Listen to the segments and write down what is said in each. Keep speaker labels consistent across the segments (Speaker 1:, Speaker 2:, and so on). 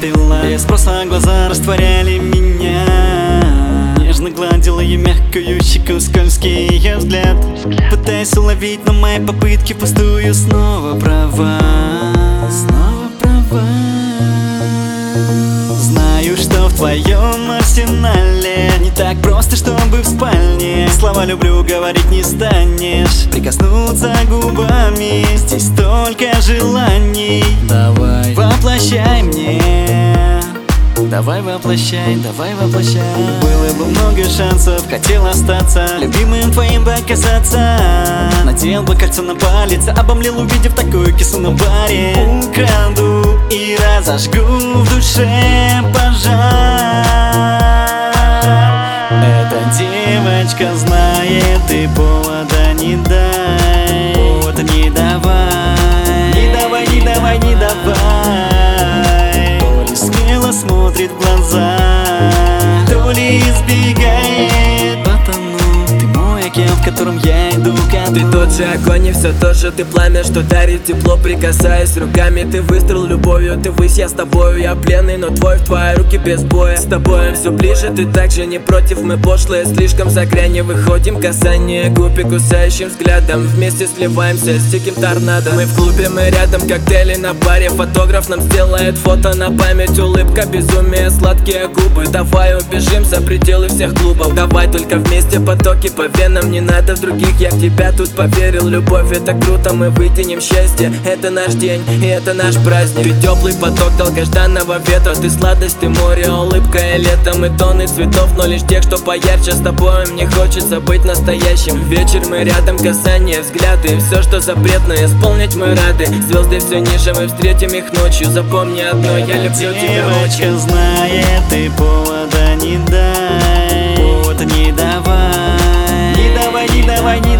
Speaker 1: пила. Без спроса глаза растворяли меня. Нежно гладила я мягкую щеку, скользкий ее взгляд. Пытаясь уловить, но мои попытки пустую. Снова права, снова права. Знаю, что в твоем арсенале не так просто, чтобы в спальне слова «люблю» говорить не станешь. Прикоснуться губами, здесь столько желаний. Давай, воплощай мне. Давай воплощай, давай воплощай. Было бы много шансов, хотел остаться любимым твоим бы оказаться. Надел бы кольцо на палец, обомлел, увидев такую кису на баре. Украду и разожгу в душе пожар. Эта девочка знает, и повода не дай. Повода не давай, не давай, не давай, не давай. Смотрит в глаза, то ли избегает. Потому ты мой океан, в котором я иду ко дну.
Speaker 2: Ты тот же огонь и все то же ты пламя, что дарит тепло, прикасаясь руками. Ты выстрел любовью, ты высь, я с тобою. Я пленный, но твой в твои руки без боя. С тобой все ближе, ты также не против. Мы пошлые, слишком за грань не выходим. Касание губ и кусающим взглядом. Вместе сливаемся с диким торнадо. Мы в клубе, мы рядом, коктейли на баре. Фотограф нам сделает фото на память. Улыбка, безумие, сладкие губы. Давай убежим за пределы всех клубов. Давай только вместе потоки по венам. Не надо в других, я в тебя тут поверил. Любовь это круто, мы вытянем счастье. Это наш день и это наш праздник. Ты теплый поток долгожданного ветра. Ты сладость, ты море, улыбка и летом. И тонны цветов, но лишь тех, что поярче. С тобой мне хочется быть настоящим. Вечер мы рядом, касание, взгляды. Все, что запретно, исполнить мы рады. Звезды все ниже, мы встретим их ночью. Запомни одно, я люблю тебя очень.
Speaker 1: Девочка знает, и повода не дай. Повода не давай, не давай, не давай, не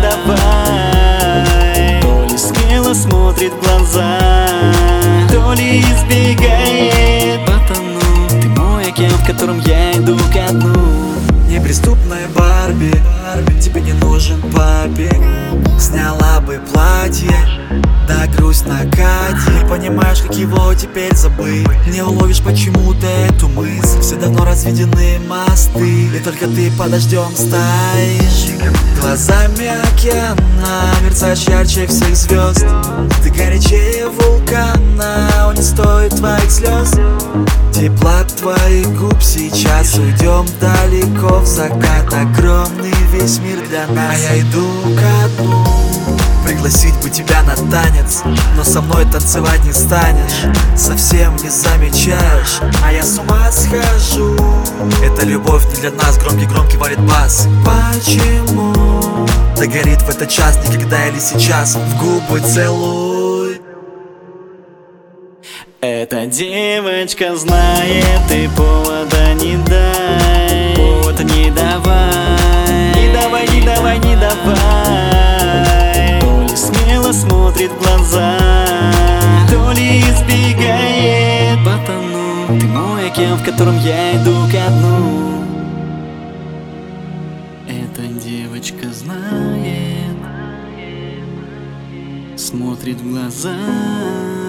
Speaker 1: давай. То ли смело смотрит в глаза, то ли избегает. Потому ты мой океан, в котором я иду ко дну.
Speaker 3: Неприступная Барби, тебе не нужен папик. Сняла бы платье, да грусть накатит. Не понимаешь, как его теперь забыть. Не уловишь почему-то эту мысль. Все давно разведены мосты, и только ты под дождем стоишь. Глазами океана мерцаешь ярче всех звезд. Ты горячее вулкана, он не стоит твоих слез. Тепла твоих губ сейчас, уйдем далеко в закат. Огромный весь мир для нас, а я иду ко дну. Пригласить бы тебя на танец, но со мной танцевать не станешь. Совсем не замечаешь, а я с ума схожу. Это любовь не для нас, громкий валит бас. Почему? Да горит в этот час, никогда или сейчас. В губы целуй.
Speaker 1: Эта девочка знает, и повода не дай. Повода не давай, не давай, не давай, не давай. То ли смело смотрит в глаза, то ли избегает. Потому ты мой океан, в котором я иду ко дну. Эта девочка знает, смотрит в глаза,